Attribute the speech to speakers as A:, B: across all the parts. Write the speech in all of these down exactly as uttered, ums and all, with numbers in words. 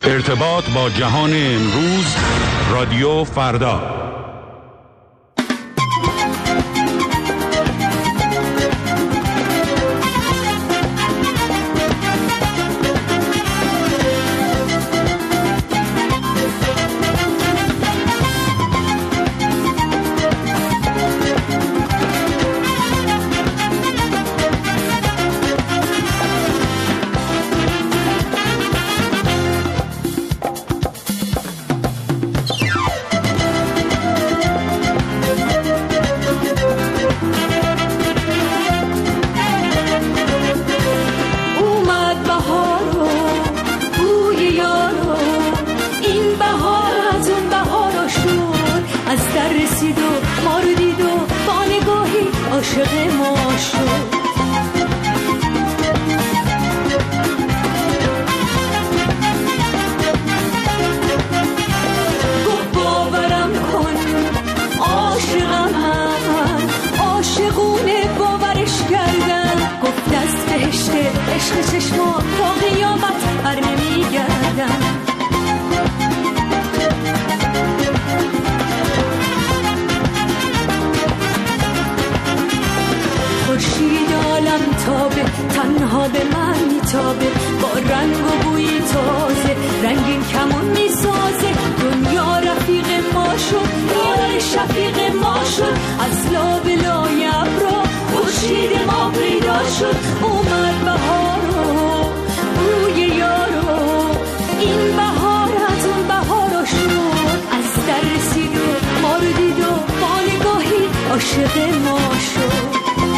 A: ارتباط با جهان امروز، رادیو فردا.
B: تنها به من میتابه، با رنگ و بوی تازه رنگین کمون میسازه. دنیا رفیق ما شد، یار شفیق ما شد، از لابلای ابرا خورشید ما پیدا شد. اومد بهارو بوی یارو، این بهار از اون بهارو شد. از در رسید و ما رو دید و با نگاهی عاشق ما شد.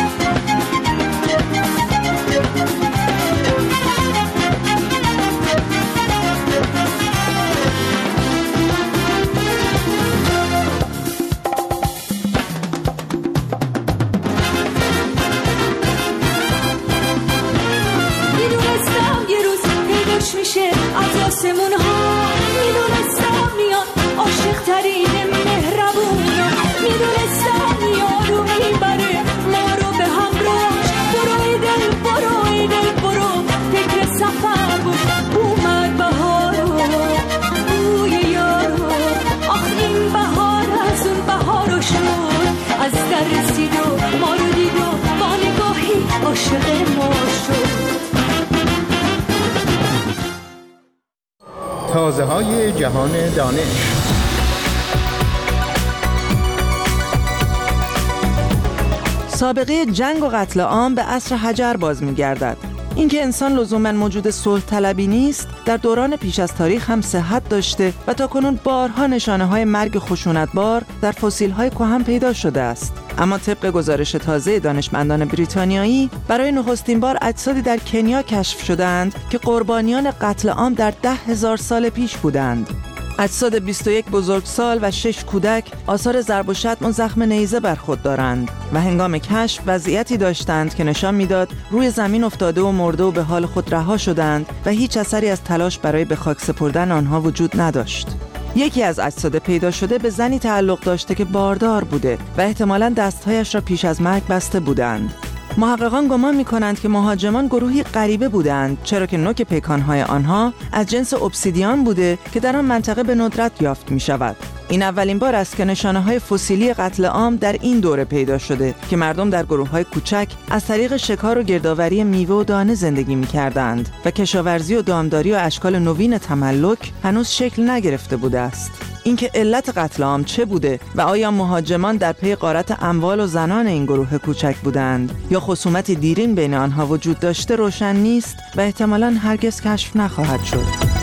B: میشه از آسمون ها، میدونستم میاد عاشق ترین مهربونا، میدونستم میاد و میبره ما رو به همراهش. برو ای دل برو ای دل برو فکر سفر باش. اومد بهارو بوی یارو، آخ این بهار از اون بهارو شد. از در رسید و ما رو دید و با نگاهی عاشق ما شد.
C: تازه های جهان دانش.
D: سابقه جنگ و قتل عام به عصر حجر باز می‌گردد. اینکه انسان لزوماً موجود صلح طلبی نیست، در دوران پیش از تاریخ هم صحت داشته و تاکنون بارها نشانه‌های مرگ خشونتبار در فسیل‌های کهن پیدا شده است. اما طبق گزارش تازه دانشمندان بریتانیایی، برای نخستین بار اجسادی در کنیا کشف شدند که قربانیان قتل عام در ده هزار سال پیش بودند. اجساد بیست و یک بزرگسال و شش کودک آثار ضرب و شتم و زخم نیزه بر خود دارند و هنگام کشف وضعیتی داشتند که نشان میداد روی زمین افتاده و مرده و به حال خود رها شدند و هیچ اثری از تلاش برای به خاک سپردن آنها وجود نداشت. یکی از اجساد پیدا شده به زنی تعلق داشته که باردار بوده و احتمالاً دستهایش را پیش از مرگ بسته بودند. محققان گمان می‌کنند که مهاجمان گروهی غریبه بودند، چرا که نوک پیکان‌های آنها از جنس obsidian بوده که در آن منطقه به ندرت یافت می‌شود. این اولین بار است که نشانه‌های فسیلی قتل عام در این دوره پیدا شده که مردم در گروه‌های کوچک از طریق شکار و گردآوری میوه و دانه زندگی می‌کردند و کشاورزی و دامداری و اشکال نوین تملک هنوز شکل نگرفته بوده است. اینکه علت قتل عام چه بوده و آیا مهاجمان در پی غارت اموال و زنان این گروه کوچک بودند یا خصومت دیرین بین آنها وجود داشته روشن نیست و احتمالاً هرگز کشف نخواهد شد.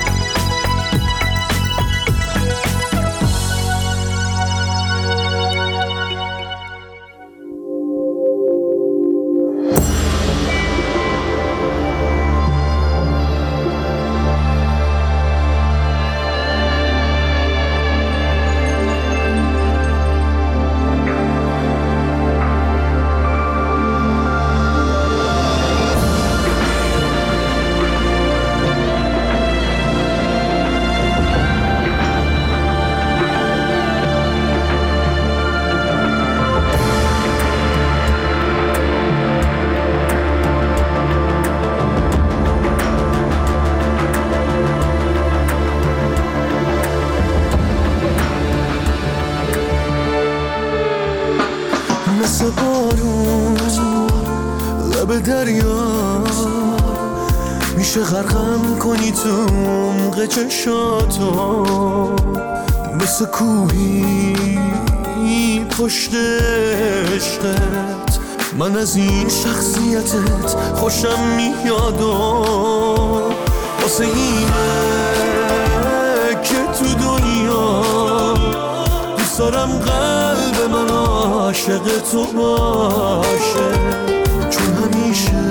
E: مثل بارون لب دریا میشه غرقم کنی تو عمق چشاتو، مثل کوهی پشت عشقت من از این شخصیتت خوشم میاد و واسه اینه که تو دنیا دوست دارم قلب من عاشق تو باشه، چون همیشه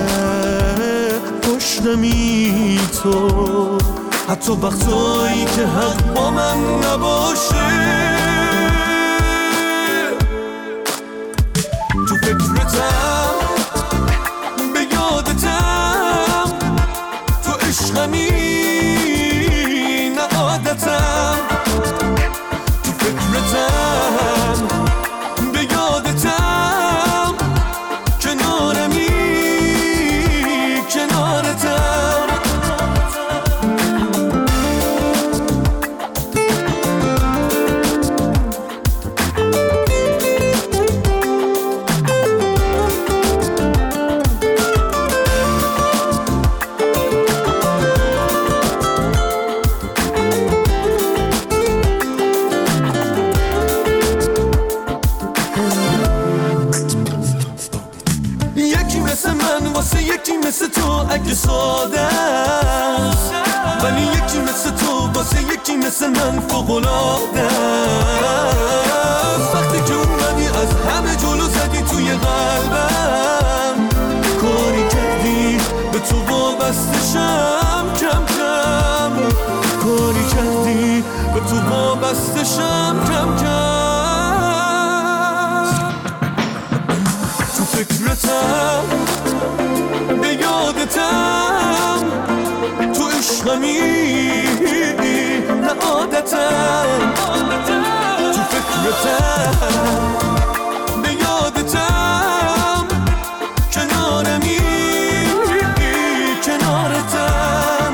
E: پشتمی تو، حتی وقتایی که حق با من نباشه. تو فکرتم به یادتم، تو عشقمی نه عادتم. تو فکرتم به یادتم، کنارمی کنارتم. یکی مثل تو اگه ساده است، ولی یکی مثل تو واسه یکی مثل من فوق‌العاده است. وقتی که اومدی از همه جلو زدی توی قلبم، کاری کردی به تو وابستشم کم کم، کاری کردی به تو وابستشم کم کم. تو فکرتم به یادتم، تو عشقمی نه عادتم. تو فکرتم به یادتم، کنارمی کنارتم.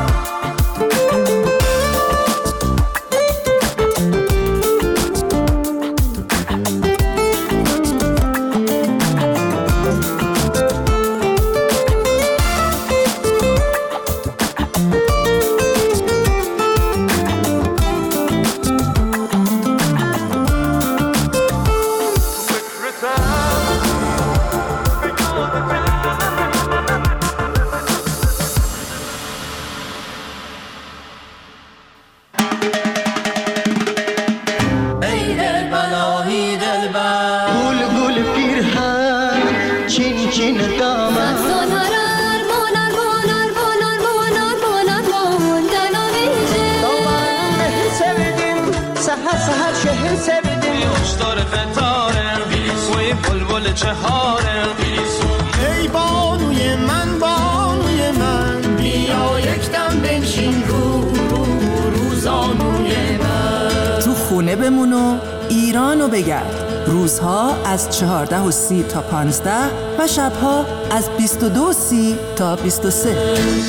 C: ای بانوی من بانوی من، بیا یک دم بنشین رو رو روزانوی من.
D: تو خونه بمون و ایرانو بگرد. روزها از چهارده و سی تا پانزده و شبها از بیست و دو و سی تا بیست و سه.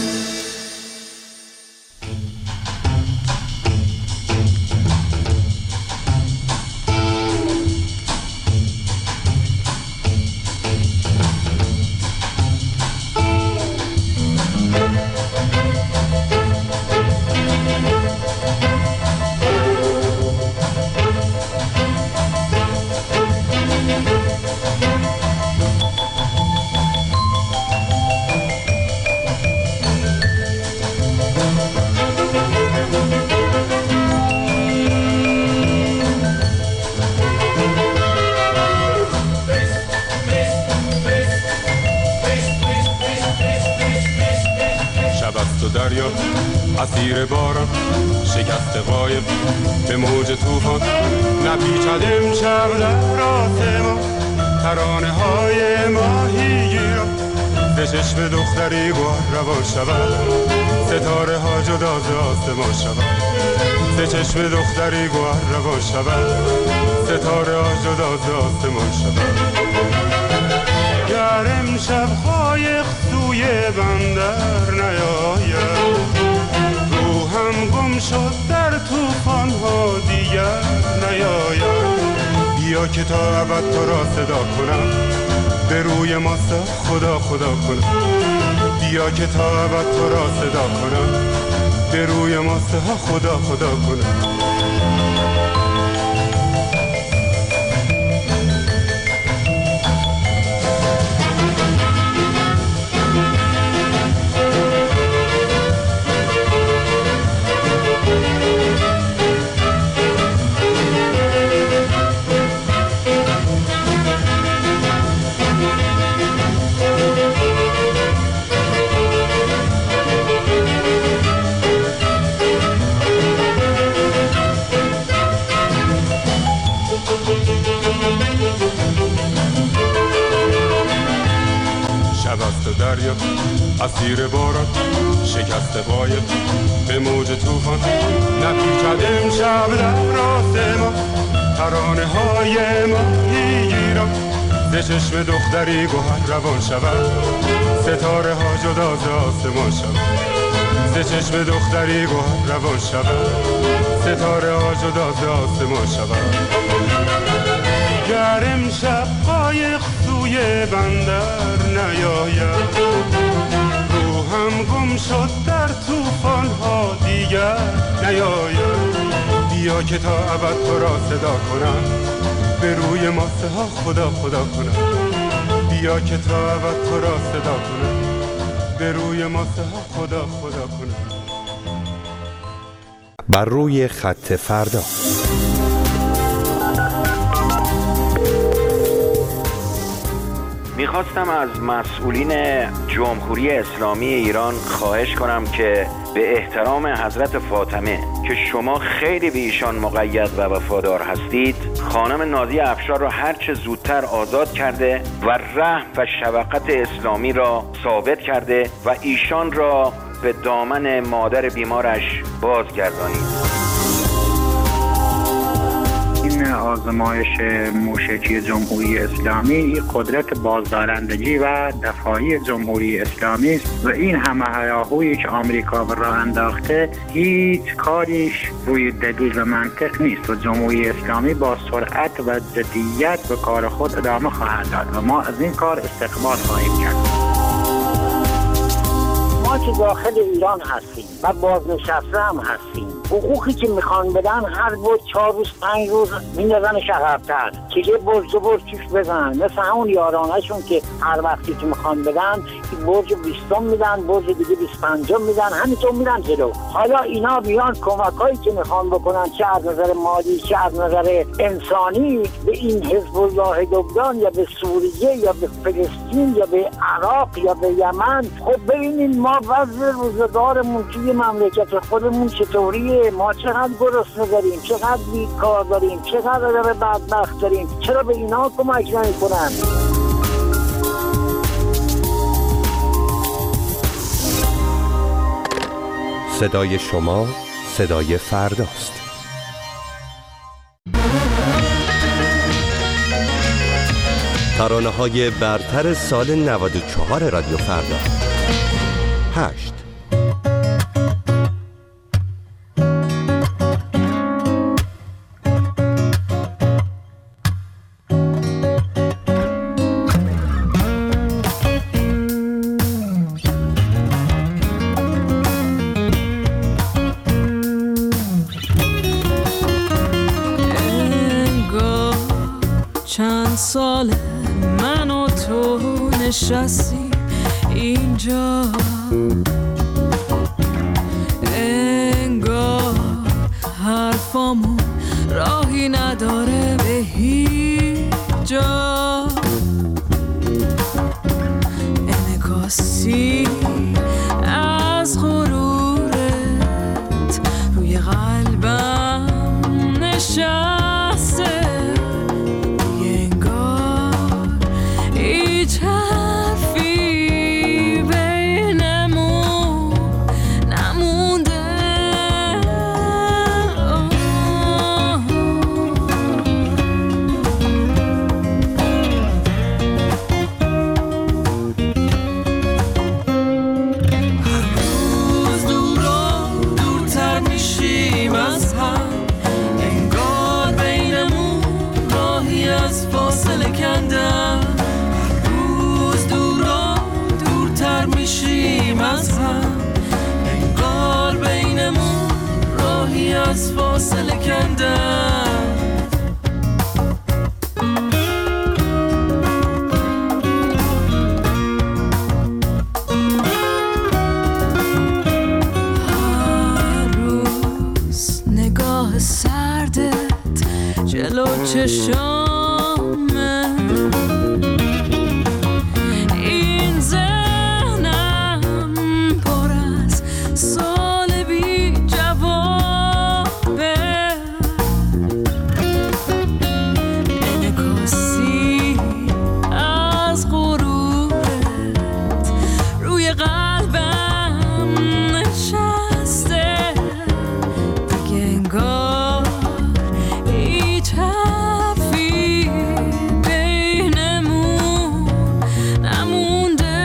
A: دریا اسیر باران شکست قایب به موج طوفان نپیچد امشب در آسمان ترانه های ماهیگیران به چشم دختری گوهر روان شود ستاره ها جدا ز آسمان شود به چشم دختری گوهر روان شود ستاره ها جدا ز آسمان شود گر امشب قایق سوی بندر نیاید روحم گم شد در طوفان ها دیگر نیاید بیا بیا که تا ابد تو را صدا کنم، به روی ماستا خدا خدا کنم. بیا که تا ابد تو را صدا کنم، به روی ماستا خدا خدا کنم. دریا اسیر باران شکست قایق به موج طوفان نپیچد امشب در راست ما ترانه های ماهی گیران ز چشم دختری گوهر روان شود ستاره ها جدا ز آسمان شود ز چشم دختری گوهر روان شود ستاره ها جدا ز آسمان شود گر امشب قایق سوی بندر نیاید روحم گم شد در طوفان ها دیگر نیاید بیا که تا ابد تو را صدا کنم به روی ماسه ها خدا خدا کنم بیا که تا ابد تو را صدا کنم به روی ماسه ها خدا خدا کنم.
F: بر روی خط فردا
G: میخواستم از مسئولین جمهوری اسلامی ایران خواهش کنم که به احترام حضرت فاطمه که شما خیلی به ایشان مقید و وفادار هستید خانم نازی افشار را هرچه زودتر آزاد کرده و رحم و شفقت اسلامی را ثابت کرده و ایشان را به دامن مادر بیمارش بازگردانید.
H: آزمایش موشکی جمهوری اسلامی قدرت بازدارندگی و دفاعی جمهوری اسلامی است و این همه هیاهویی که آمریکا به راه انداخته هیچ کاریش روی دلیل و منطق نیست و جمهوری اسلامی با سرعت و جدیت به کار خود ادامه خواهد داد و ما از این کار استقبال خواهیم کرد.
I: ما که داخل ایران هستیم و بازنشسته هم هستیم حقوقی که میخوان بدن هر بود چهار روز پنج روز میندازنش عقب‌تر که یه برج دو برج توش بزنن مثل همون یارانهشون که هر وقتی که میخوان بدن برج بیستم میدن برج دیگه بیست پنجم میدن همینطور میدن جلو. حالا اینا بیان کمکایی که میخوان بکنن چه از نظر مالی چه از نظر انسانی به این حزب الله لبنان یا به سوریه یا به فلسطین یا به عراق یا به یمن خب ببینید ما وضع روزگارمون توی مملکت خودمون چطوریه ما چقدر گرسنه داریم چقدر بیکار داریم چقدر بدبخت داریم چرا به اینا کمک نمی‌کنن؟
F: صدای شما صدای فرداست. ترانه‌های برتر سال نود و چهار رادیو فردا. هشت
B: سال من و تو نشستی اینجا انگار حرفامون راهی نداره به هیچ جا انعکاسی از غرورت روی قلبم نشسته
E: از فاصله کندم.
B: هر روز نگاه سردت جلو چشامه، این ذهنم پر از سوال بی جوابه، انعکاسی از غرورت روی قلبم نشسته، دیگه انگار هیچ حرفی بینمون نمونده.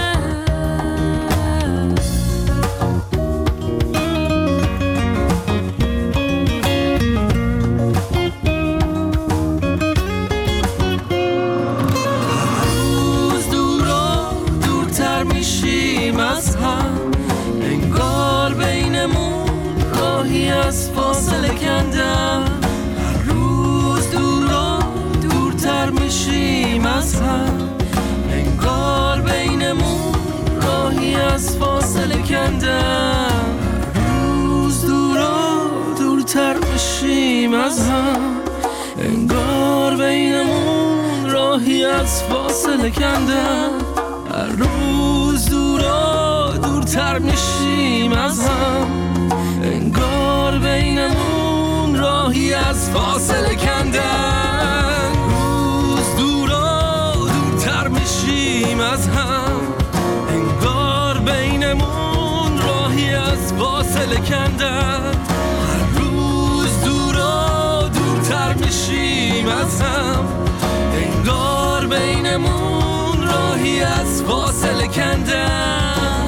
E: روز دور و دورتر میشیم از هم، انگار بینمون راهی از فاصله کندم. هر روز دور و دورتر میشیم از هم، انگار بینمون راهی از فاصله کندم. روز دور و دورتر میشیم از هم، انگار بینمون راهی از فاصله کندم. هر روز دور و دورتر میشیم از هم، انگار بینمون راهی از فاصله کندم. روز دور و دورتر میشیم از هم، انگار بینمون راهی از فاصله کندم. هر روز دور و دورتر میشیم از هم، انگار بینمون راهی از فاصله کندم.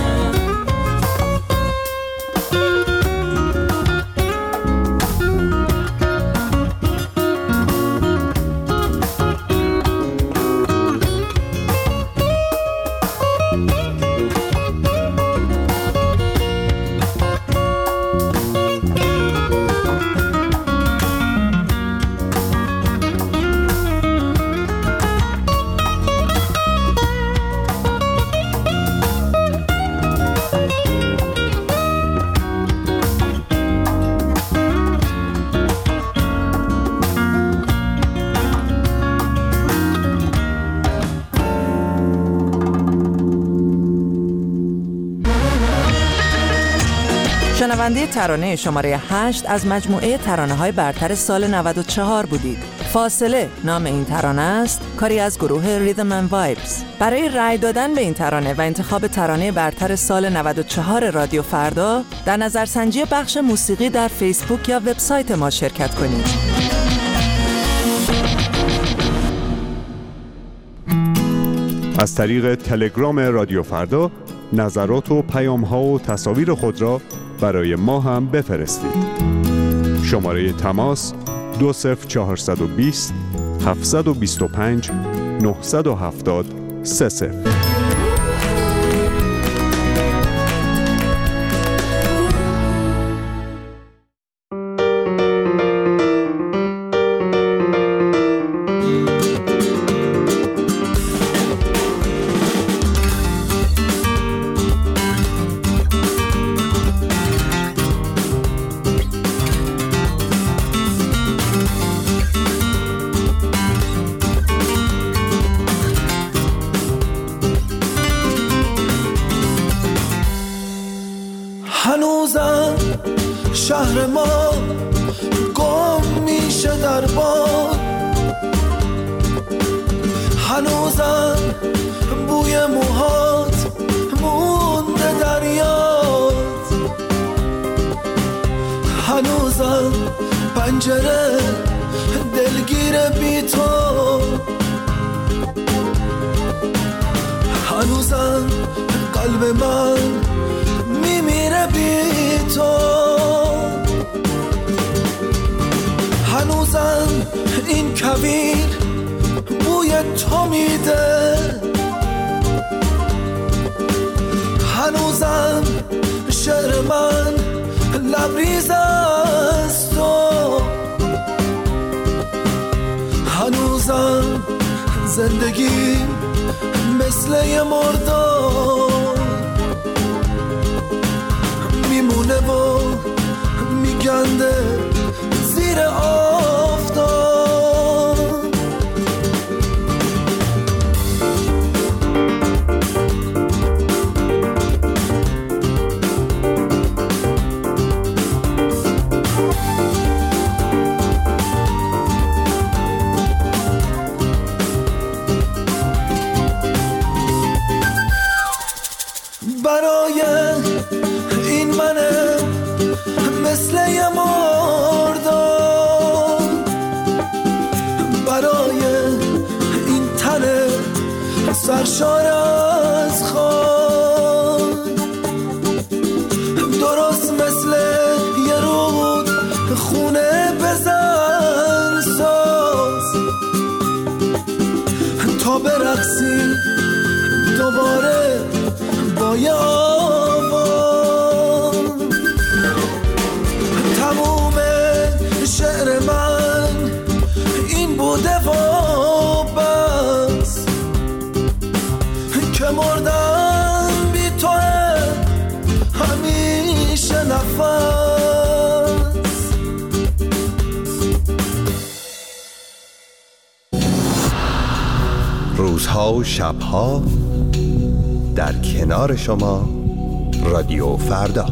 D: شنونده ترانه شماره هشت از مجموعه ترانه‌های برتر سال نود و چهار بودید. فاصله نام این ترانه است، کاری از گروه ریدم اند وایبز. برای رأی دادن به این ترانه و انتخاب ترانه برتر سال نود و چهار رادیو فردا، در نظرسنجی بخش موسیقی در فیسبوک یا وبسایت ما شرکت کنید.
J: از طریق تلگرام رادیو فردا نظرات و پیام‌ها و تصاویر خود را برای ما هم بفرستید. شماره تماس دو صفر چهارصد و بیست هفتصد و بیست و پنج نهصد و هفتاد سه صفر.
E: هنوزم شهر ما گم میشه در باد، هنوزم بوی موهات مونده در یاد، هنوزم پنجره دلگیر بی تو، هنوزم قلب من میمیره بی تو، هنوزم این کویر بوی تو میده، هنوزم شعر من لبریز از زندگی مثل یه مردار میمونه و میگنده زیر آفتاب. برای این منه مثل یه مردار، برای این تنه سرشار از خون، درست مثل یه رود خونه بزن ساز تا برقصی دوباره با یه آواز. تموم شعر من این بوده و بس که مردم بی تو همیشه نفس.
F: روزها و شبها در کنار شما رادیو فردا.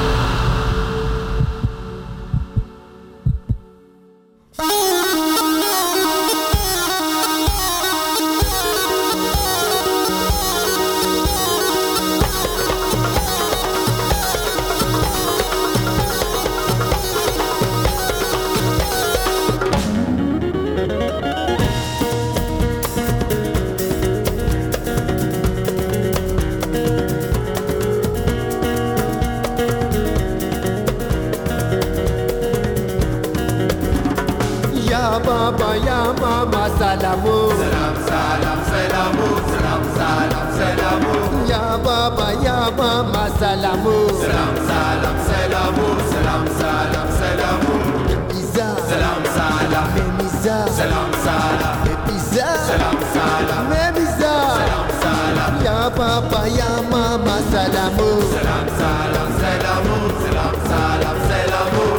K: بابا یا ماما سلامو سلام سلام سلامو سلام سلام سلامو یا بابا یا ماما سلامو سلام سلام سلامو سلام سلام سلامو بیزا سلام سلام میزا سلام سلام بیزا سلام سلام میزا سلام سلام یا بابا یا ماما سلامو سلام سلام سلامو سلام سلام سلامو.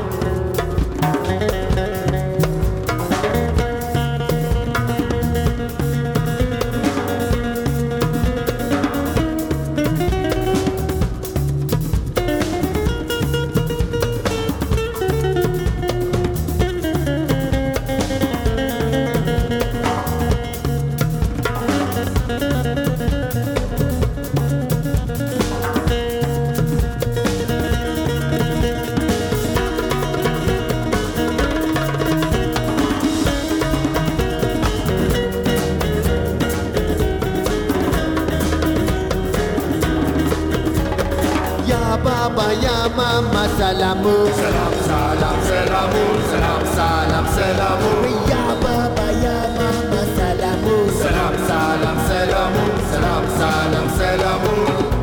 K: Baba ya mama salamu salam salam salamu salam salam salamu ya baba ya mama salamu salam salam salamu salam salam salamu.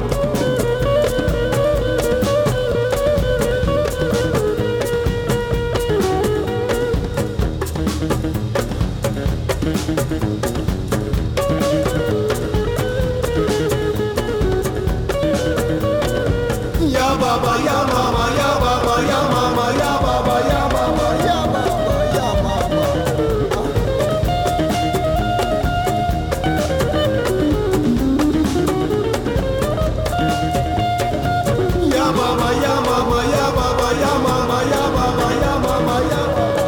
K: Baba ya mama ya baba ya mama ya baba ya mama ya baba ya mama ya baba ya mama ya baba ya mama ya baba ya mama ya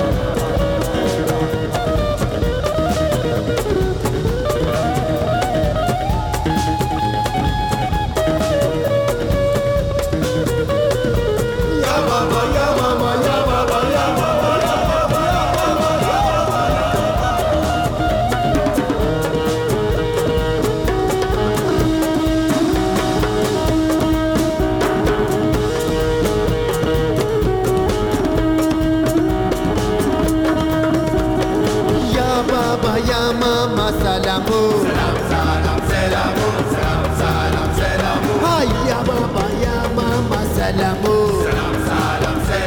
K: salamu salam salam salamu salam salam salamu hay ya baba ya mama salamu salam salam salamu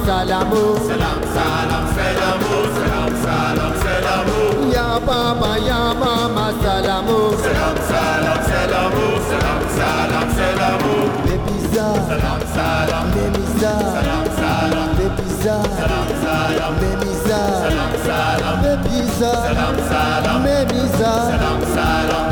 K: سلامو سلام سلام سلامو سلام سلام سلامو یا بابا یا ماما سلامو سلام سلام سلامو سلام سلام سلامو ببیزا سلام سلام نمیزا سلام سلام ببیزا سلام سلام نمیزا سلام سلام ببیزا سلام سلام نمیزا سلام سلام